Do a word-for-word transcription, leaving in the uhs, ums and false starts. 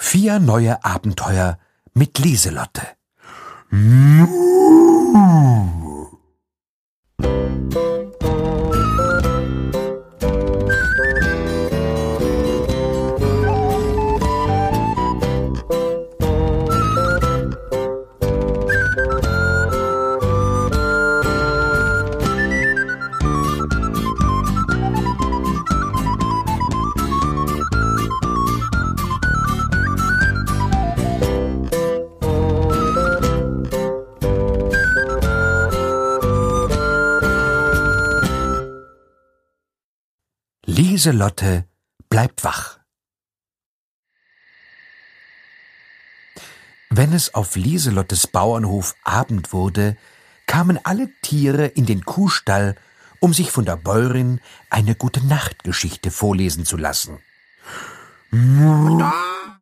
Vier neue Abenteuer mit Lieselotte. Lieselotte bleibt wach. Wenn es auf Lieselottes Bauernhof Abend wurde, kamen alle Tiere in den Kuhstall, um sich von der Bäuerin eine Gute-Nacht-Geschichte vorlesen zu lassen. Da